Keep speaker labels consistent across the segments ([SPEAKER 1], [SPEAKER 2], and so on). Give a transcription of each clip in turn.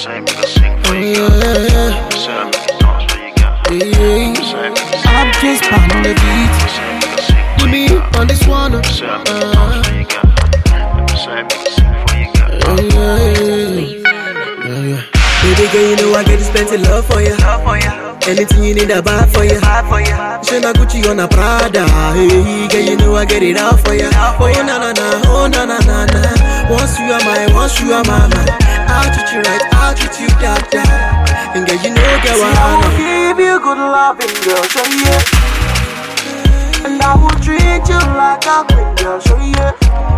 [SPEAKER 1] I'm just pan on the beat. Put me on this one.
[SPEAKER 2] Baby girl, you know I get this plenty love for you. Anything you need, I buy for you. Shana Gucci on a Prada. Hey, girl, you know I get it out for you. Oh na na na, oh na na na na. Once you are mine, once you are my man. I'll treat you right, I'll treat you that. And girl, you know, girl, I will give you good loving, girl, show you. And I will treat you like a queen, girl, show you.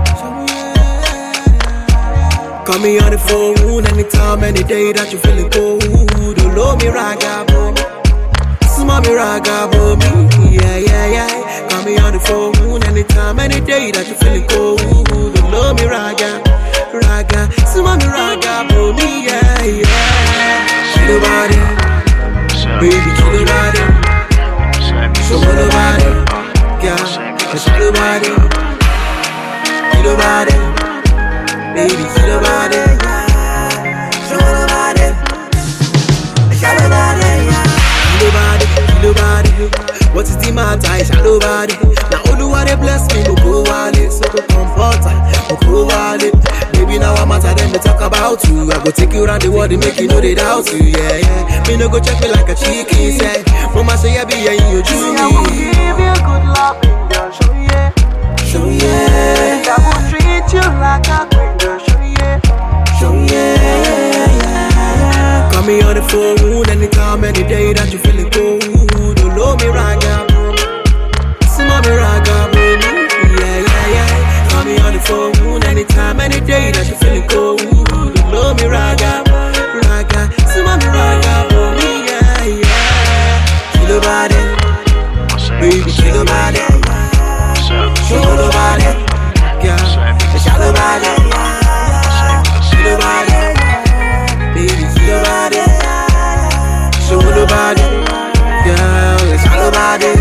[SPEAKER 2] Call me on the phone anytime, any day that you feeling cold. Don't love me, raga, boom. Smell me, raga, boom. Yeah, yeah, yeah. Call me on the phone anytime, any day that you feeling cold. Don't love me, raga, raga. Smell me, raga, boom. Yeah, yeah. Kill your body, baby, kill your body. Show your body, yeah. Kill your body, kill your body. Baby, kill your body, show your body, show your body, kill your body. What is the matter? Show your body. Now all the way bless me, go wallet, so go comfort, go wallet. Baby, now I'm out of them to talk about you. I go take you around the world and make you know they doubt you, yeah, yeah. Me no go check me like a chicken, say. Mama say I be here in your dream. I will give you good love, girl, show you, show you. I will treat you like a queen, girl, show you, show you. Call me on the phone anytime, any day that you feeling cold. Don't love me, raga, boom. Smell me, raga, boom. Yeah, yeah, yeah. Call me on the phone anytime, any day that you feeling cold. Don't love me, raga, raga. Smell me, raga, boom. Yeah, yeah. Kill your body, baby, kill your body. Show your body, yeah. Show your body, kill your body, baby, kill your body. Show your body, yeah. Show your body,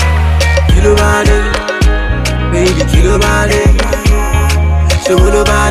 [SPEAKER 2] kill your body, baby, kill your body. Show your body.